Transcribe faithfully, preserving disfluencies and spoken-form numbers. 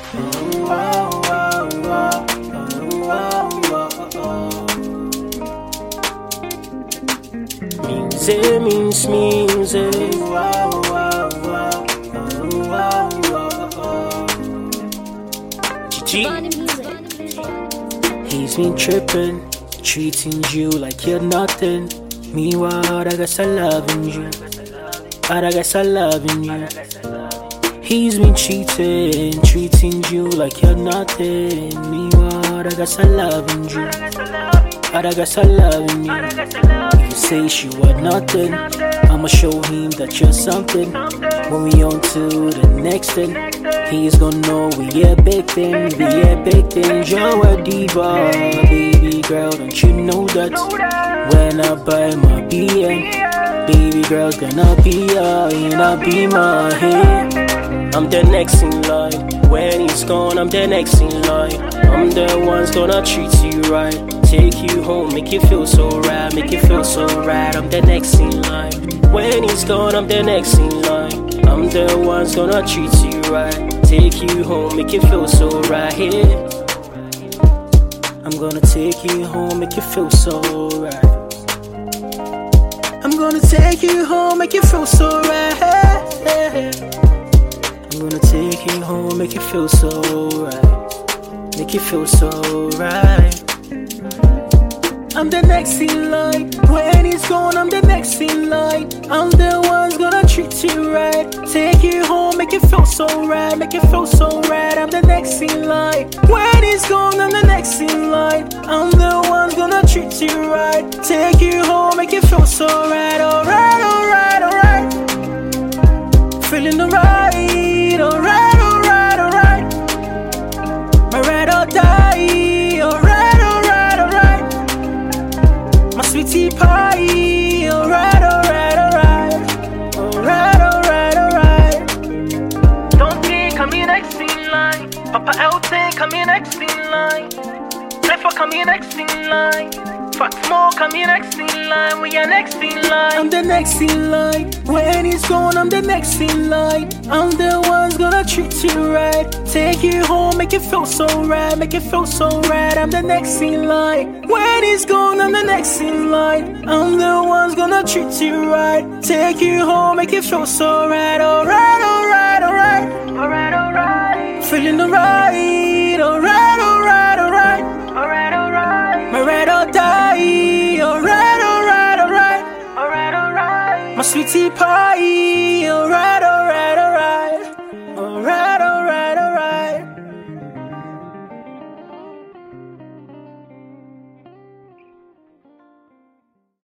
Oh, oh, oh, oh, oh, oh, oh. Music means music. Oh, oh, oh, oh, oh, oh. G G. He's been tripping, treating you like you're nothing. Meanwhile, I guess I loving you. I guess I loving you. He's been cheating, treating you like you're nothing. Meanwhile, I guess I loving you. I guess I loving you. If you say she was nothing, I'ma show him that you're something. When we on to the next thing, he's gonna know we a big thing, we a big thing. You're a diva, baby girl, don't you know that? When I buy my B M, baby girl's gonna be ya, and I'll be my head. I'm the next in line. When he's gone, I'm the next in line. I'm the one's gonna treat you right, take you home, make you feel so right, make you feel so right. I'm the next in line. When he's gone, I'm the next in line. I'm the one's gonna treat you right, take you home, make you feel so right. I'm gonna take you home, make you feel so right. I'm gonna take you home, make you feel so right. I'm gonna take you home, make you feel so right, make you feel so right. I'm the next in line. When he's gone, I'm the next in line. I'm the one's gonna treat you right, take you home, make you feel so right, make you feel so right. I'm the next in line. When he's gone, I'm the next in line. I'm the one's gonna treat you right, take you home, make you feel so right. Alright, alright, alright. Feeling alright, alright, alright, alright. My ride or die, alright, alright, alright. My sweetie pie, alright, alright, alright. Alright, alright, alright. Don't think come in next in line. Papa L think come in next in line. Therefore come in next in line. Fuck more come in next in line. We are next in line. I'm the next in line. When he's gone, I'm the next in line. I'm the one's gonna treat you right, take you home, make you feel so right, make you feel so right. I'm the next in line. When he's gone, I'm the next in line. I'm the one's gonna treat you right, take you home, make you feel so right. Alright, alright, alright. Alright, alright. Feeling alright, alright, alright, alright. Alright, alright. My ride or die, alright, alright, alright. Alright, alright. My sweetie pie.